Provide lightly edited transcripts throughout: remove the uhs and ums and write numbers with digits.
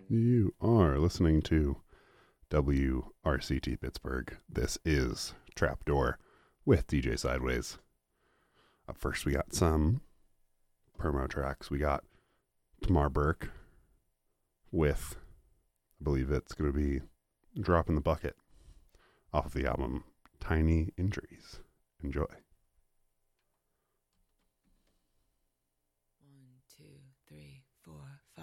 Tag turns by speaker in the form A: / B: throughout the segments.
A: You are listening to WRCT Pittsburgh. This is Trapdoor with DJ Sideways. Up first, we got some promo tracks. We got Tamar Burke with, I believe it's going to be Drop in the Bucket off of the album Tiny Injuries. Enjoy.
B: 1, 2, 3, 4, 5.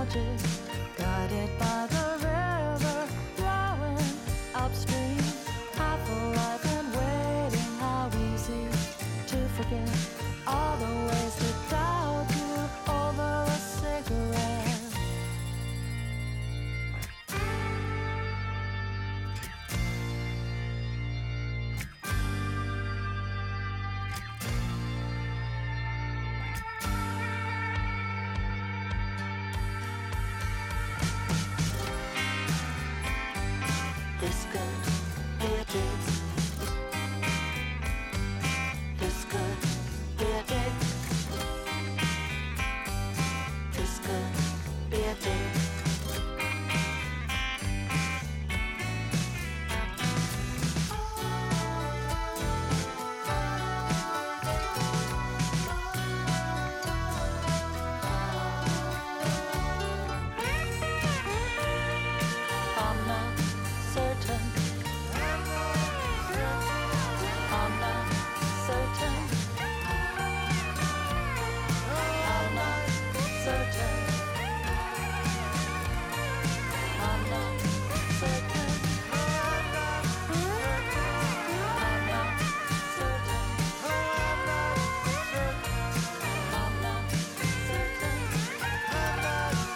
C: bridges, guided by the river flowing upstream. Half alive and waiting, how easy to forget all the ways to doubt you over a cigarette. This could be a date. This could be a date. This could be a date. I'm not certain. I'm not certain. I'm not certain. I'm not certain. I'm not certain. I'm not certain.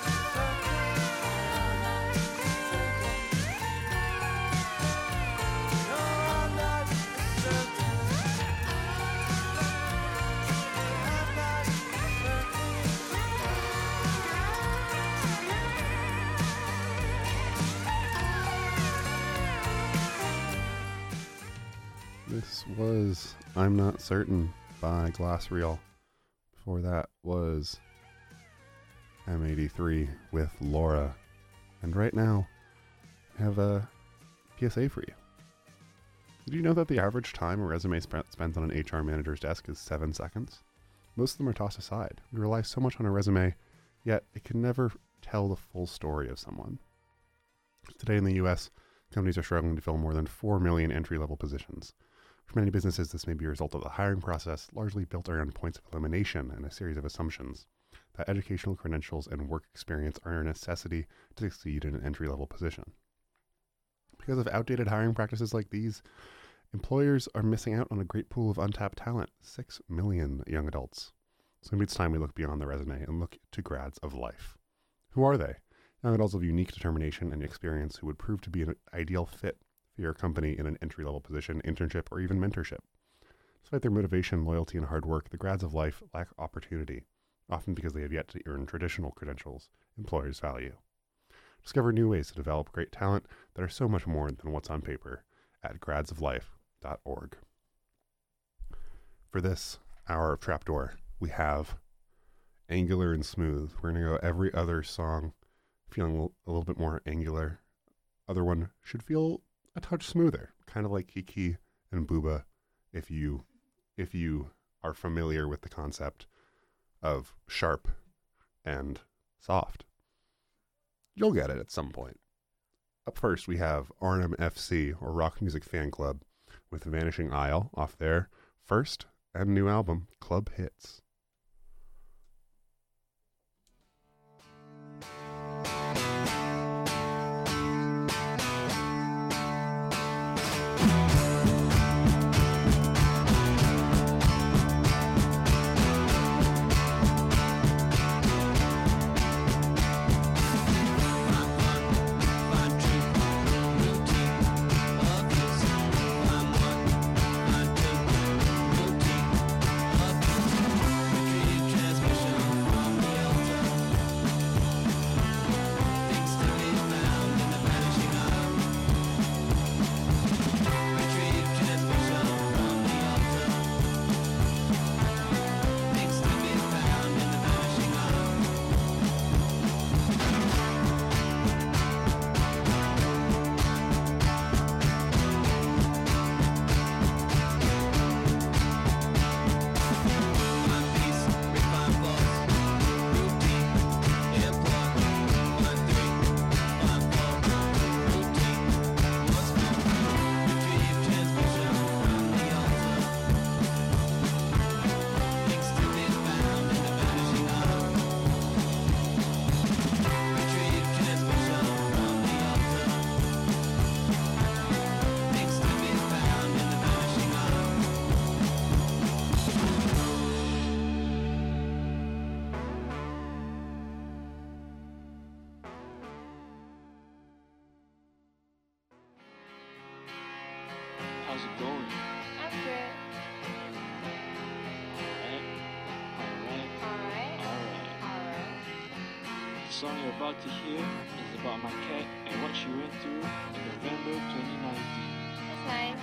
A: This was I'm Not Certain by Glass Reel. Before that was M83 with Laura. And right now, I have a PSA for you. Did you know that the average time a resume spent on an HR manager's desk is 7 seconds? Most of them are tossed aside. We rely so much on a resume, yet it can never tell the full story of someone. Today in the US, companies are struggling to fill more than 4 million entry-level positions. For many businesses, this may be a result of the hiring process, largely built around points of elimination and a series of assumptions that educational credentials and work experience are a necessity to succeed in an entry-level position. Because of outdated hiring practices like these, employers are missing out on a great pool of untapped talent, 6 million young adults. So maybe it's time we look beyond the resume and look to grads of life. Who are they? Young adults of unique determination and experience who would prove to be an ideal fit for your company in an entry-level position, internship, or even mentorship. Despite their motivation, loyalty, and hard work, the grads of life lack opportunity, often because they have yet to earn traditional credentials employers value. Discover new ways to develop great talent that are so much more than what's on paper at gradsoflife.org. For this hour of Trapdoor, we have Angular and Smooth. We're going to go every other song feeling a little bit more angular. Other one should feel a touch smoother, kind of like Kiki and Booba, if you are familiar with the concept of sharp and soft. You'll get it at some point. Up first, we have Arnhem FC, or Rock Music Fan Club, with Vanishing Isle off their first and new album, Club Hits.
D: How's it going?
E: I'm good.
D: Alright.
E: Alright.
D: The song you're about to hear is about my cat and what she went through in November 2019.
E: That's nice.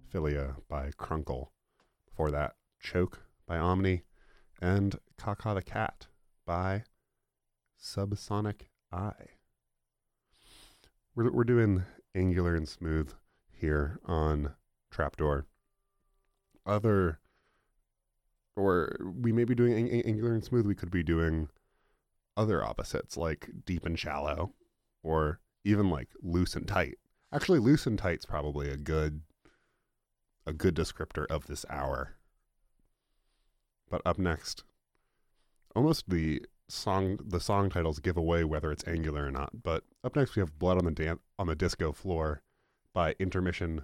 A: Philia by Crunkle. Before that, Choke by Omni, and Kaka the Cat by Subsonic Eye. We're doing Angular and Smooth here on Trapdoor. We may be doing Angular and Smooth. We could be doing other opposites like Deep and Shallow, or even like Loose and Tight. Actually, Loose and Tight's probably a good descriptor of this hour. But up next, almost the song titles give away whether it's Angular or not. But up next we have Blood on the Disco Floor by Intermission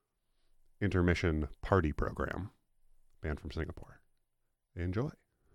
A: Party Program, band from Singapore. Enjoy.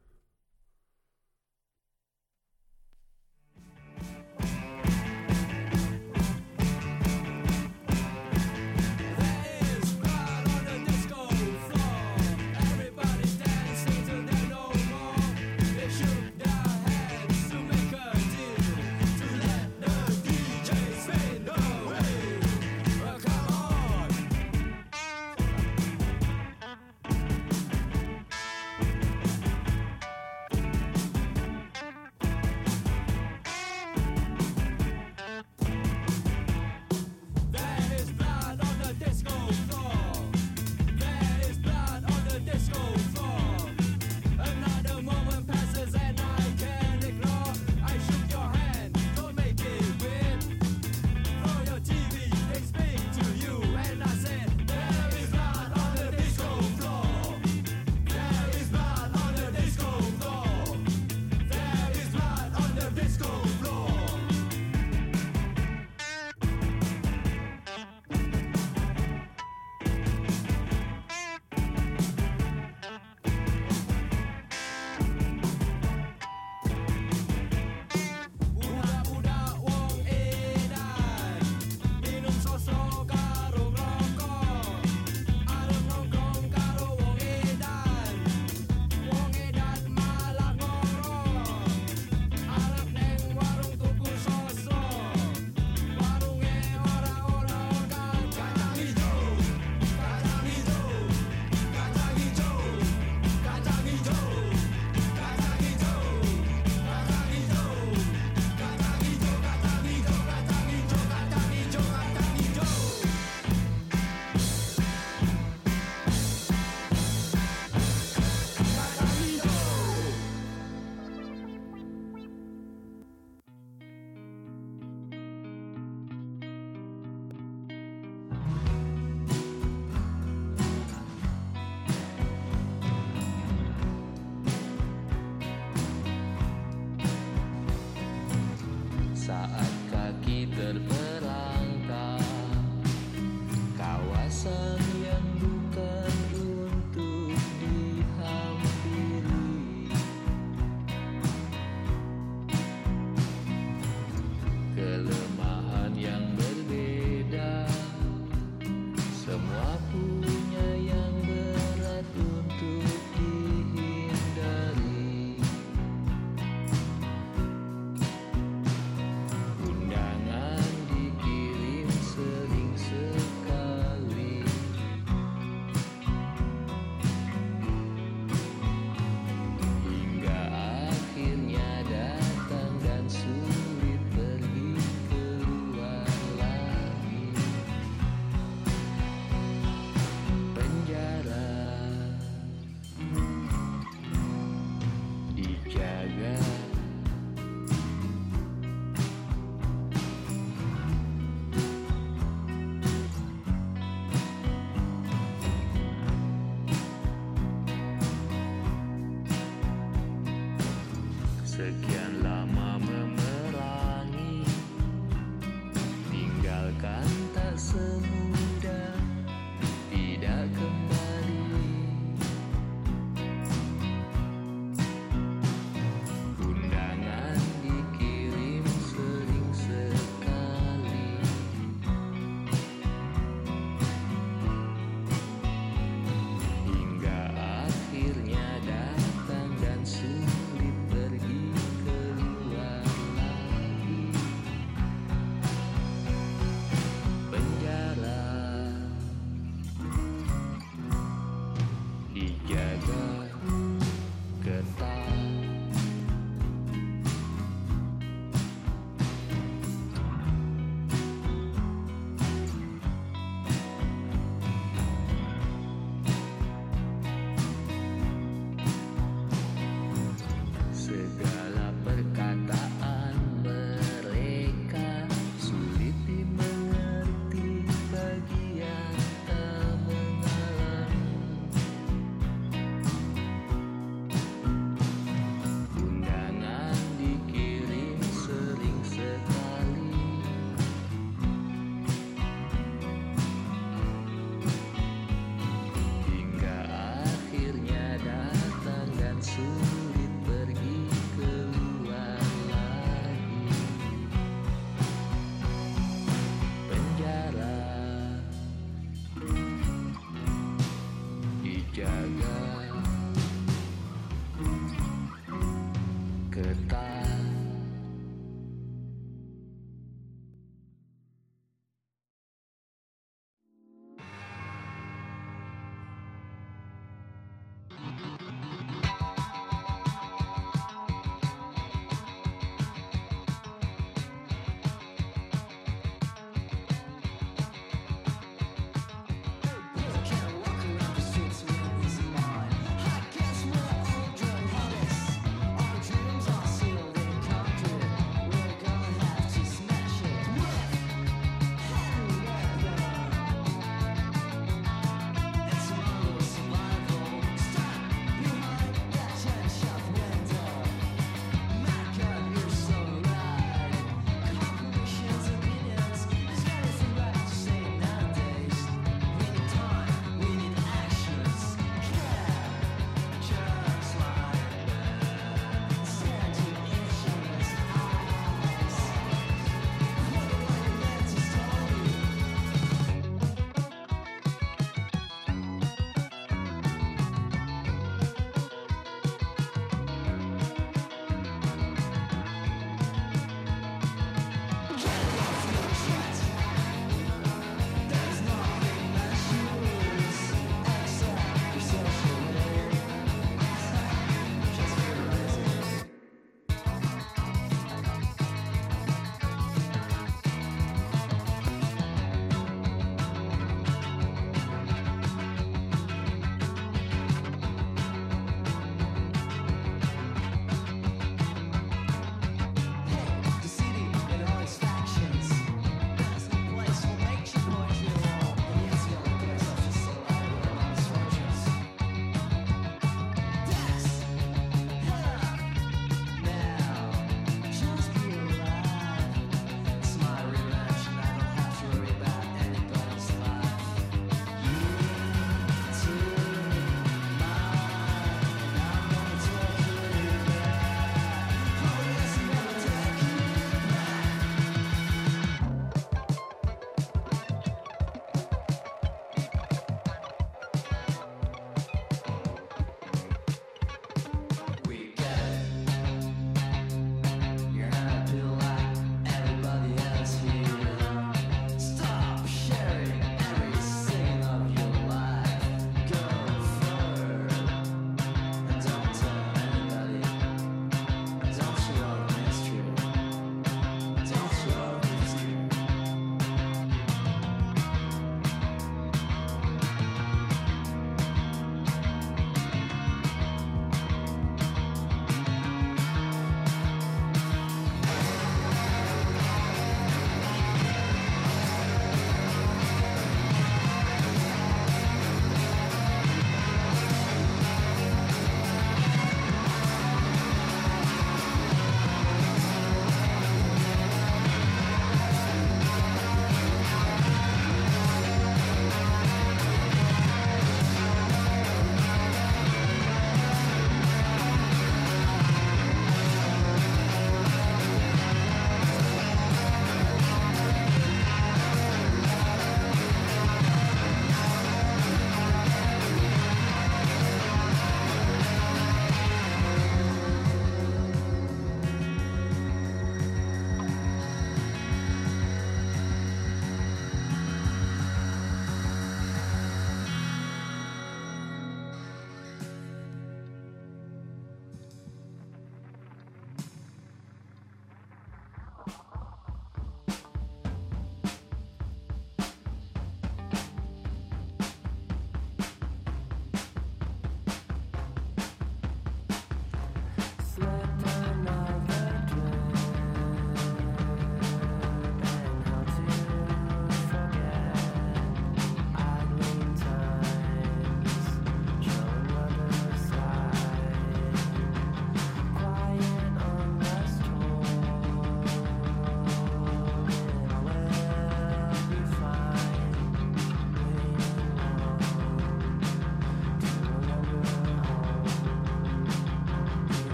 F: Saat kaki terperangkap, kawasan yang bukan untuk dihampiri, kelemahan yang berbeda, semua punya yang berat untuk dihindari. Sekian lama memerangi, tinggalkan tak semudah tidak kembali. Undangan dikirim sering sekali, hingga akhirnya datang dan sulit pergi keluar. ketat.
G: Dreams are sealed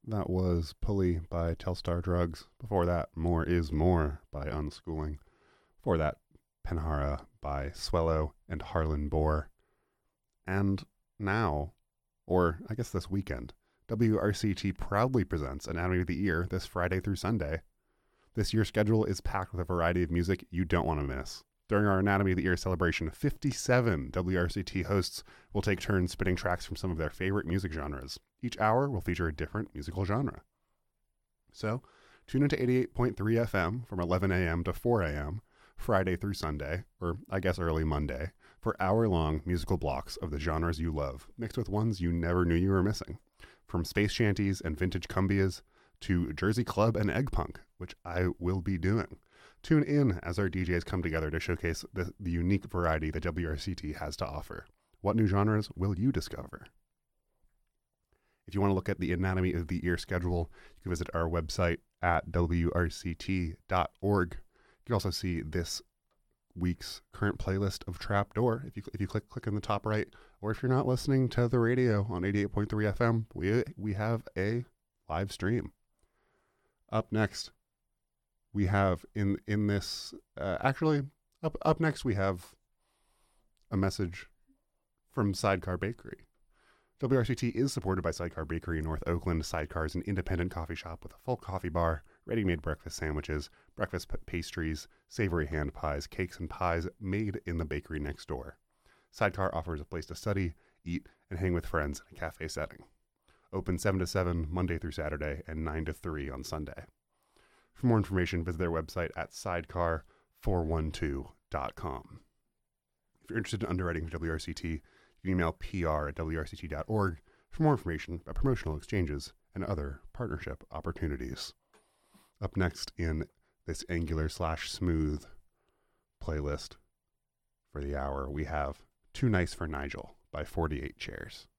A: That was Pulley by Telstar Drugs. Before that, More Is More by Unschooling. Before that, Penhara by Swellow and Harlan Bohr. And now, or I guess this weekend, WRCT proudly presents Anatomy of the Ear this Friday through Sunday. This year's schedule is packed with a variety of music you don't want to miss. During our Anatomy of the Ear celebration, 57 WRCT hosts will take turns spinning tracks from some of their favorite music genres. Each hour will feature a different musical genre. So, tune into 88.3 FM from 11 a.m. to 4 a.m. Friday through Sunday, or I guess early Monday, for hour-long musical blocks of the genres you love, mixed with ones you never knew you were missing. From space shanties and vintage cumbias to Jersey Club and egg punk, which I will be doing. Tune in as our DJs come together to showcase the unique variety that WRCT has to offer. What new genres will you discover? If you want to look at the Anatomy of the Ear schedule, you can visit our website at wrct.org. You can also see this week's current playlist of Trapdoor if you click in the top right, or if you're not listening to the radio on 88.3 FM, we have a live stream. Up next, we have in this up next we have a message from Sidecar Bakery. WRCT is supported by Sidecar Bakery in North Oakland. Sidecar is an independent coffee shop with a full coffee bar, ready-made breakfast sandwiches, breakfast pastries, savory hand pies, cakes, and pies made in the bakery next door. Sidecar offers a place to study, eat, and hang with friends in a cafe setting. Open 7 to 7 Monday through Saturday and 9 to 3 on Sunday. For more information, visit their website at sidecar412.com. If you're interested in underwriting for WRCT, you can email pr@wrct.org for more information about promotional exchanges and other partnership opportunities. Up next in this Angular/Smooth playlist for the hour, we have Too Nice for Nigel by 48 Chairs.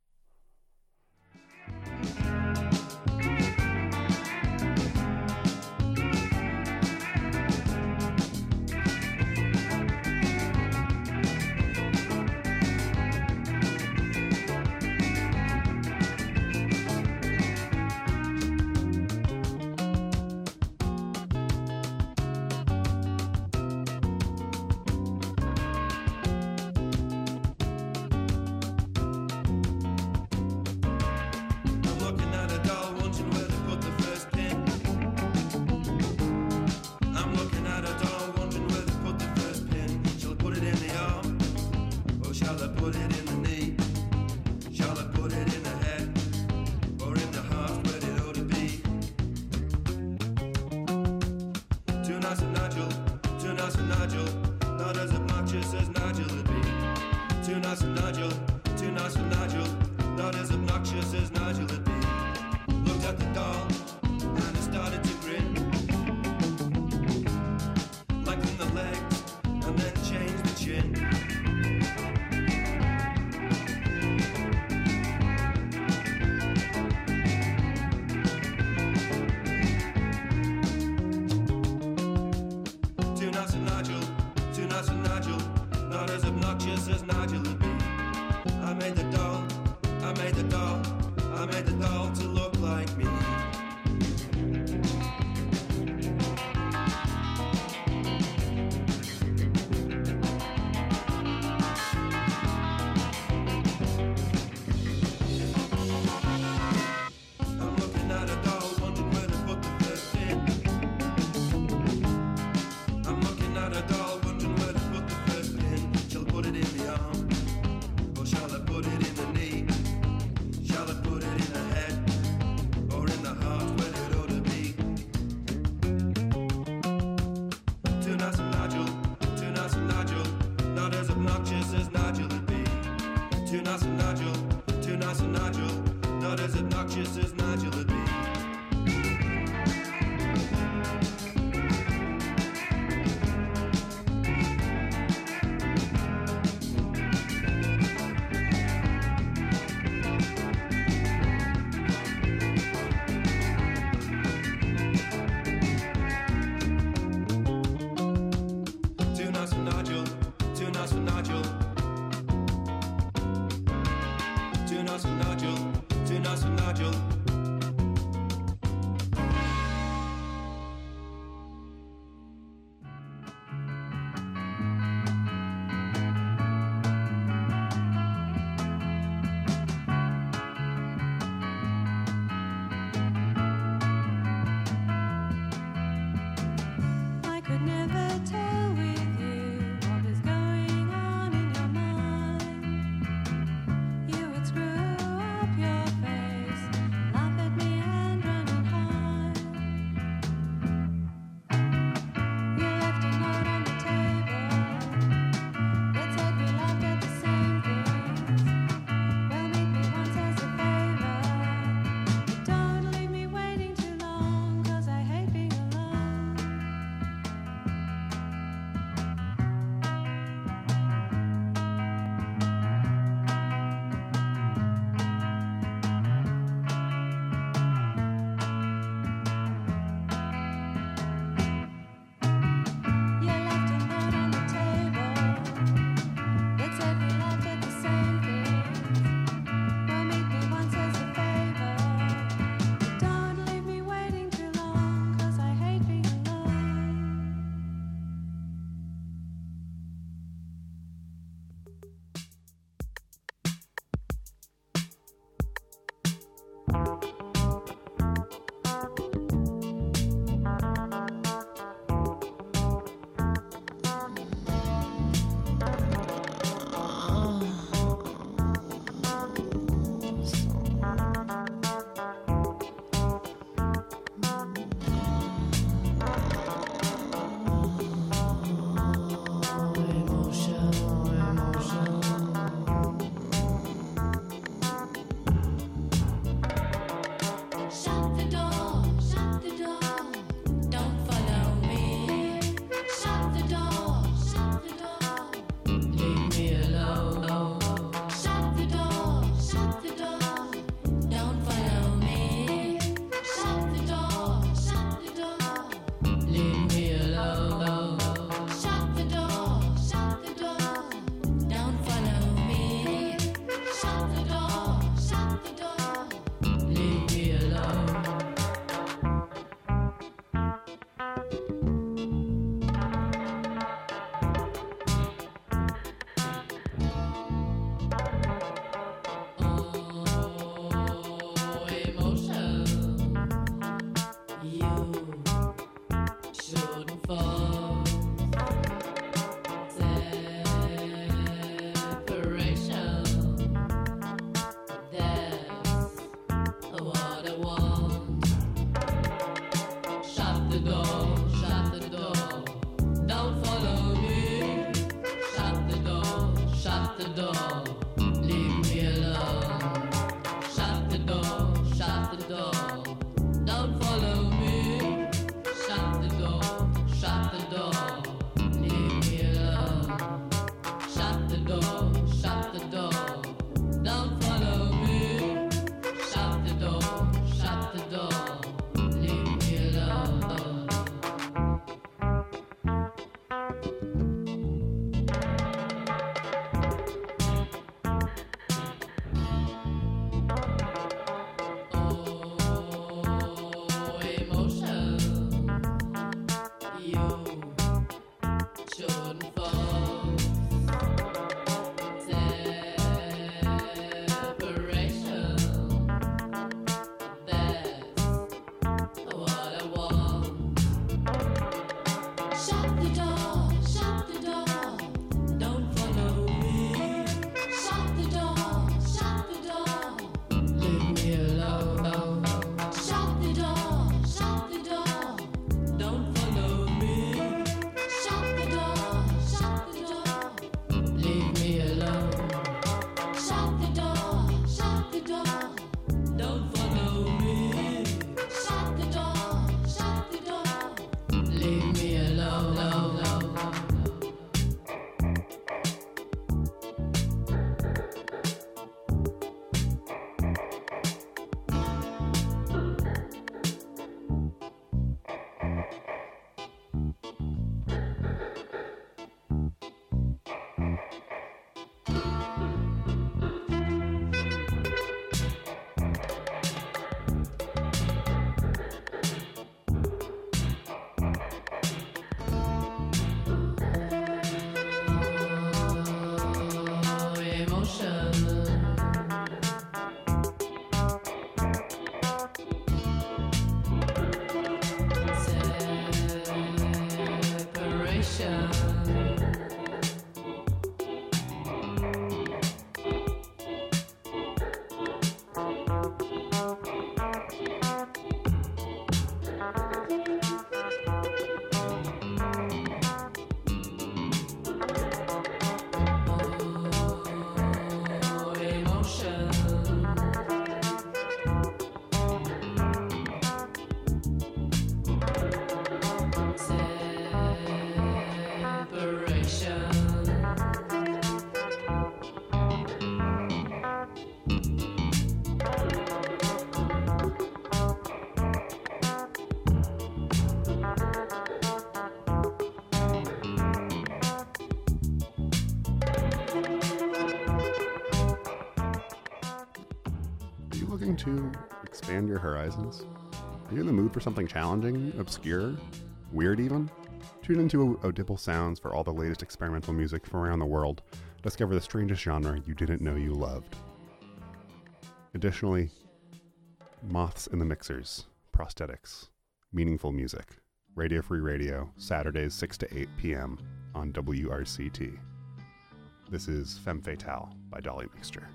A: you looking to expand your horizons? Are you in the mood for something challenging, obscure, weird even? Tune into Audible Sounds for all the latest experimental music from around the world. Discover the strangest genre you didn't know you loved. Additionally, Moths in the Mixers, Prosthetics, Meaningful Music, Radio Free Radio, Saturdays 6 to 8 p.m. on WRCT. This is Femme Fatale by Dolly Mixture.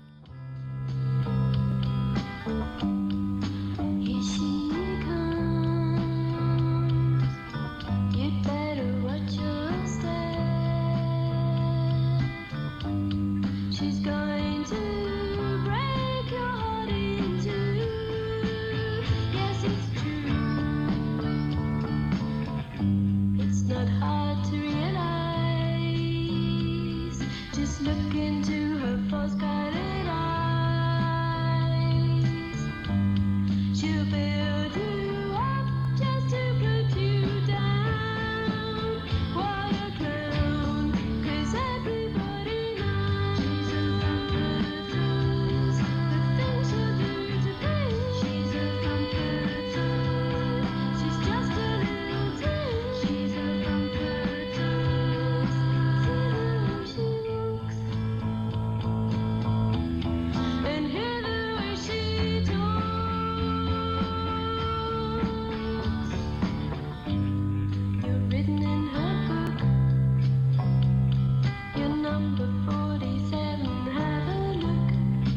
C: Here she comes. You'd better watch your step. She's going to break your heart in two. Yes, it's true. It's not hard to realize. Just look into her false-colored eyes. She'll build you up just to put you down. What a clown, 'cause everybody knows she's a comforter. The things she'll do to please. She's a comforter. She's just a little tease. She's a comforter. See the way she looks, and hear the way she talks. You're written in her book. You're number 47. Have a look.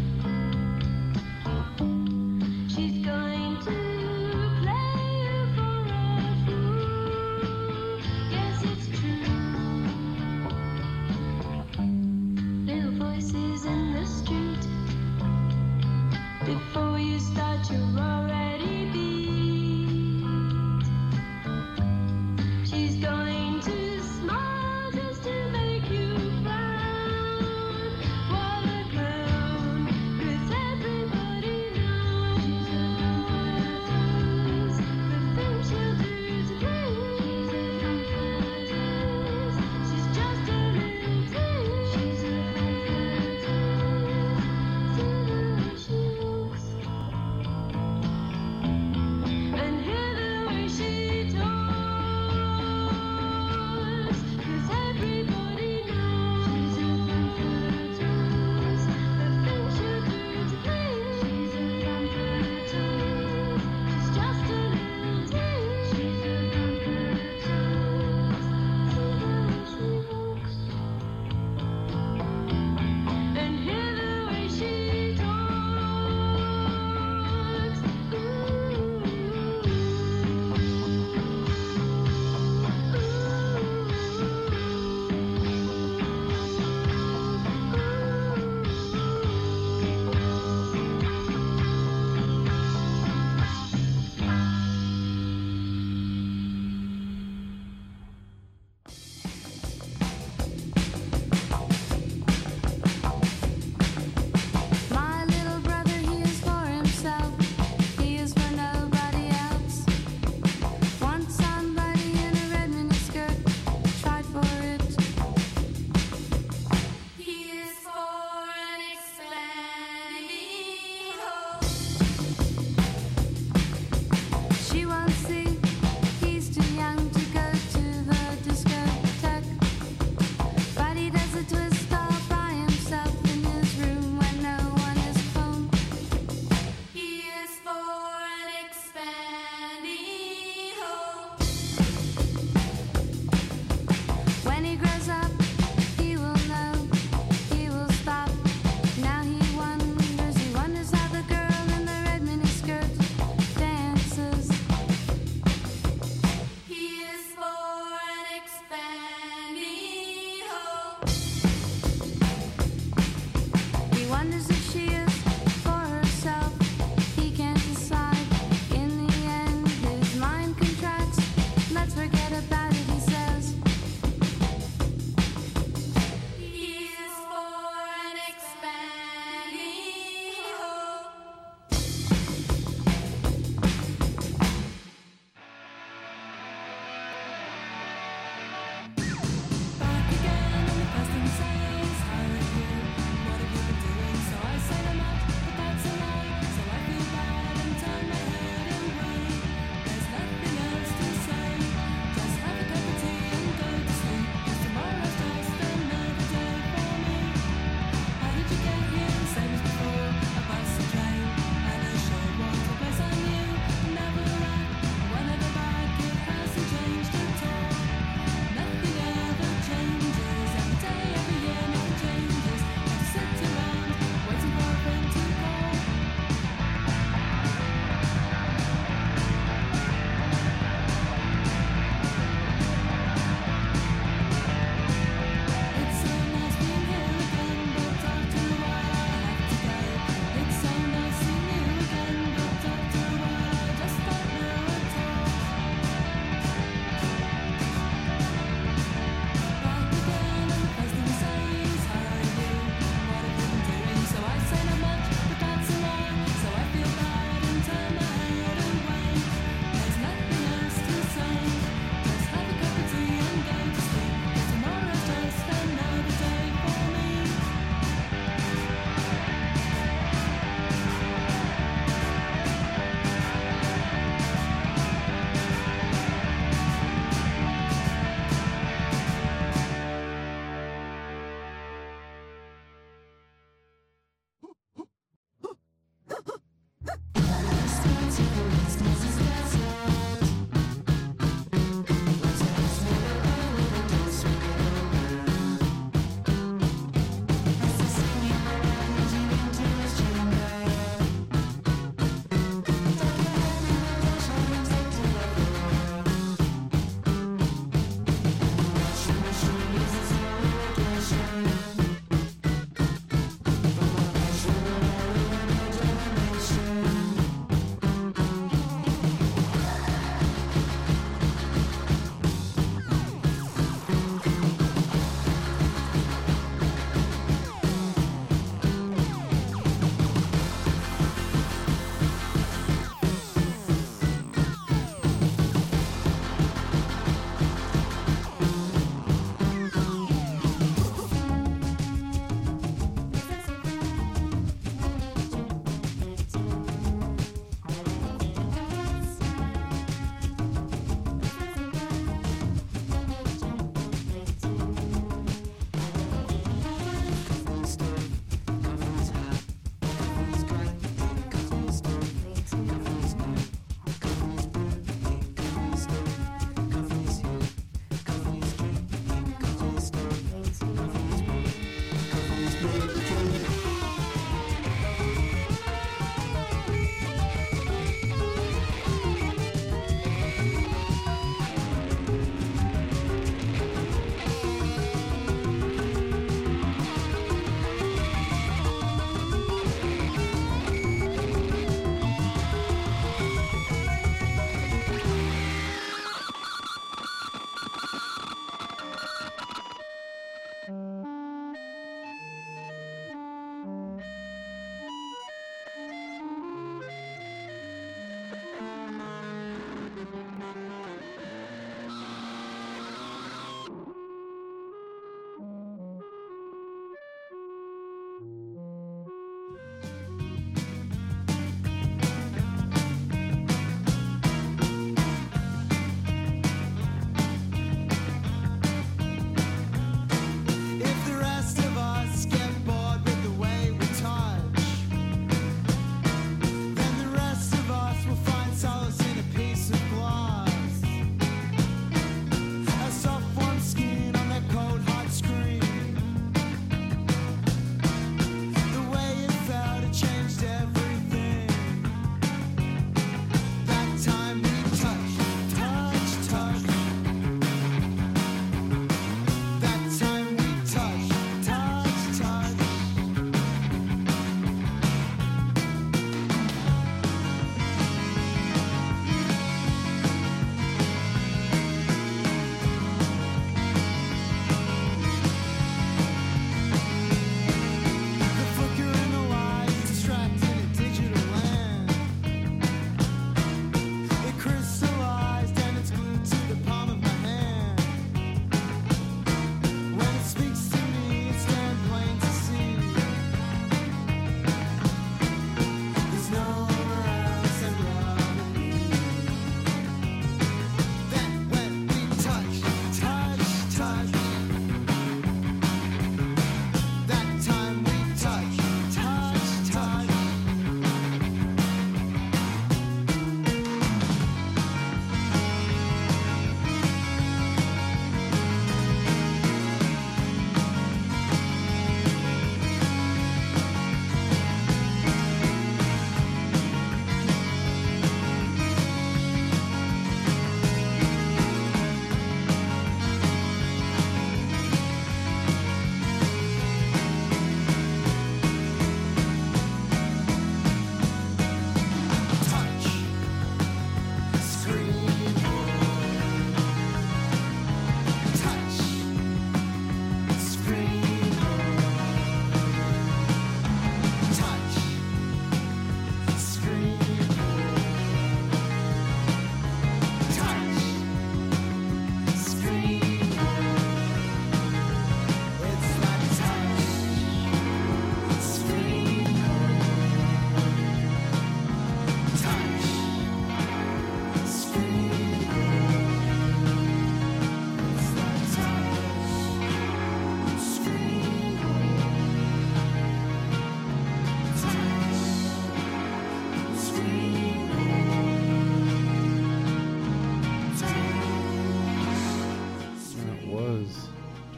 C: She's going to play you for a fool. Yes, it's true. Little voices in the street. Before you start, you're already beat. She's going to smile just to make you frown. What a clown, 'cause everybody knows she's a comforter. The things she'll do to please. She's a comforter. She's just a little tease. She's a comforter. See the way she looks.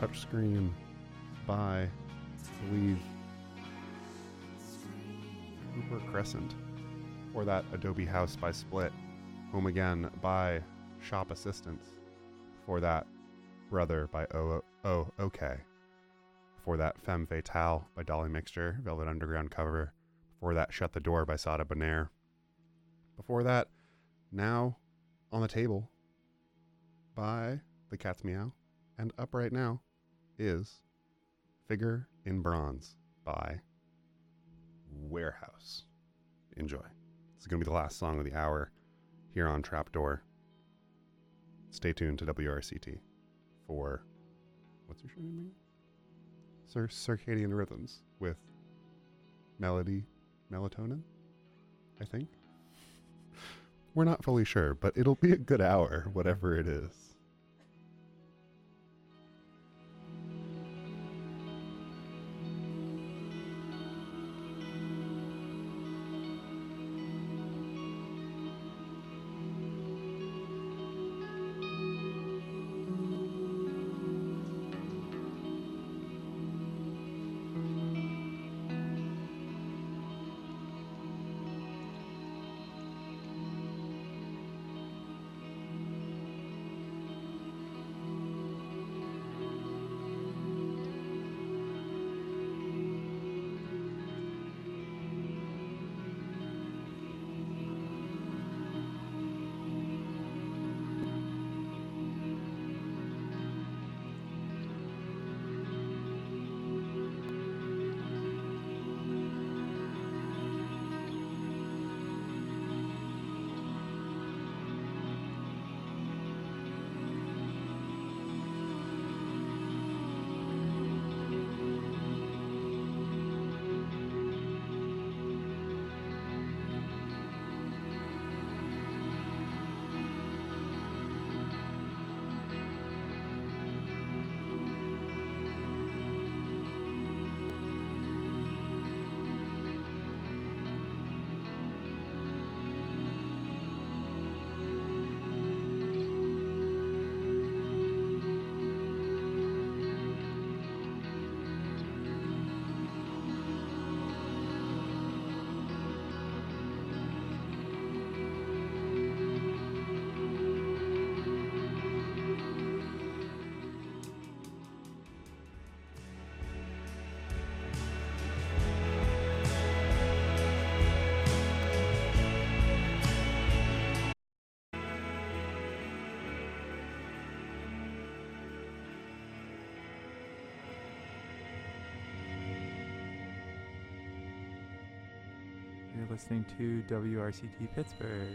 A: touchscreen by, I believe, Cooper Crescent. Before that, Adobe House by Split. Home Again by Shop Assistants. Before that, Brother by OK. Before that, Femme Fatale by Dolly Mixture, Velvet Underground cover. Before that, Shut the Door by Sada Bonaire. Before that, Now on the Table by The Cat's Meow. And up right now is Figure in Bronze by Warehouse. Enjoy. This is going to be the last song of the hour here on Trapdoor. Stay tuned to WRCT for, what's your show name again? Circadian Rhythms with Melatonin, I think. We're not fully sure, but it'll be a good hour, whatever it is.
G: You're listening to WRCT Pittsburgh.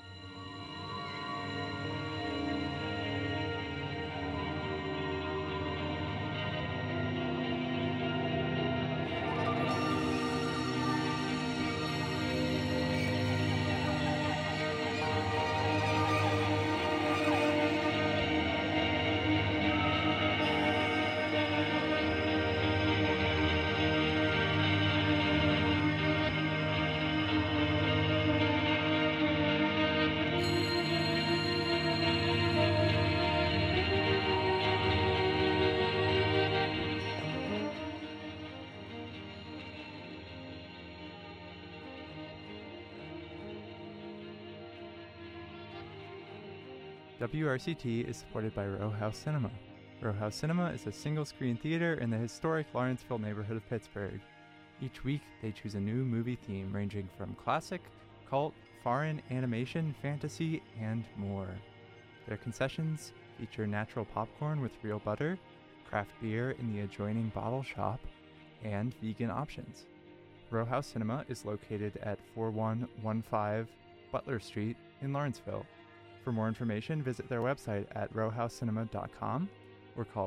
G: WRCT is supported by Row House Cinema. Row House Cinema is a single-screen theater in the historic Lawrenceville neighborhood of Pittsburgh. Each week, they choose a new movie theme ranging from classic, cult, foreign, animation, fantasy, and more. Their concessions feature natural popcorn with real butter, craft beer in the adjoining bottle shop, and vegan options. Row House Cinema is located at 4115 Butler Street in Lawrenceville. For more information, visit their website at rowhousecinema.com or call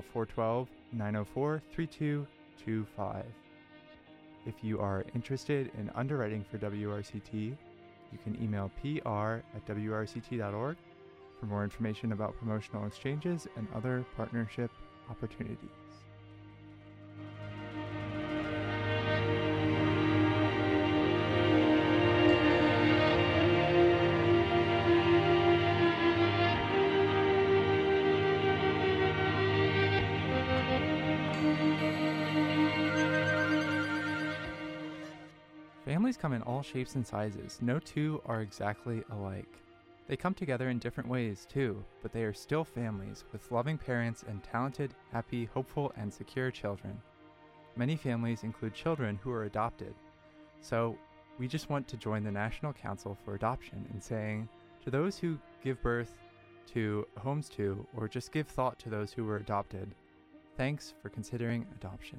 G: 412-904-3225. If you are interested in underwriting for WRCT, you can email pr@wrct.org for more information about promotional exchanges and other partnership opportunities. Families come in all shapes and sizes. No two are exactly alike. They come together in different ways, too, but they are still families with loving parents and talented, happy, hopeful, and secure children. Many families include children who are adopted. So, we just want to join the National Council for Adoption in saying, to those who give birth to, homes to, or just give thought to those who were adopted, thanks for considering adoption.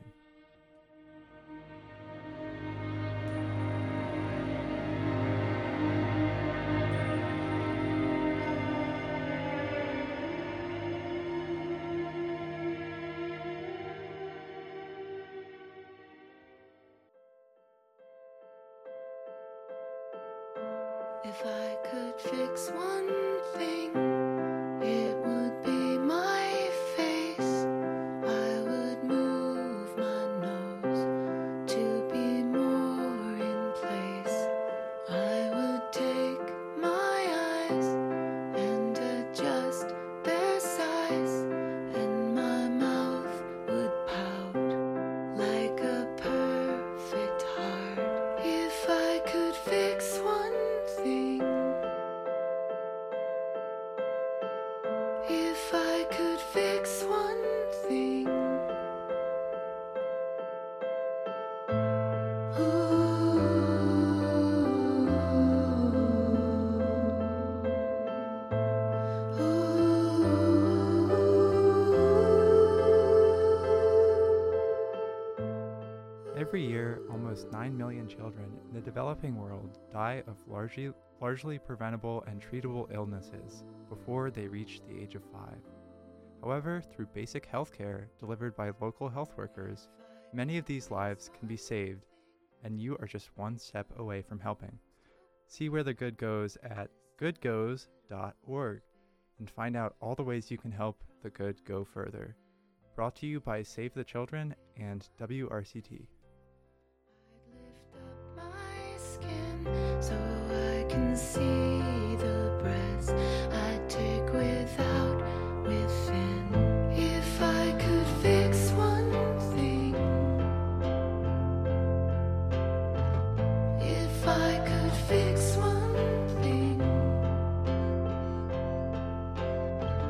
C: If I could fix one thing, it would be my face. I would move my nose to be more in place. I would take my eyes and adjust their size, and my mouth would pout like a perfect heart. If I could fix one thing, if I could fix one thing,
G: Every year, almost 9 million children in the developing world die of largely preventable and treatable illnesses before they reach the age of 5. However, through basic health care delivered by local health workers, many of these lives can be saved, and you are just one step away from helping. See where the good goes at goodgoes.org and find out all the ways you can help the good go further. Brought to you by Save the Children and WRCT.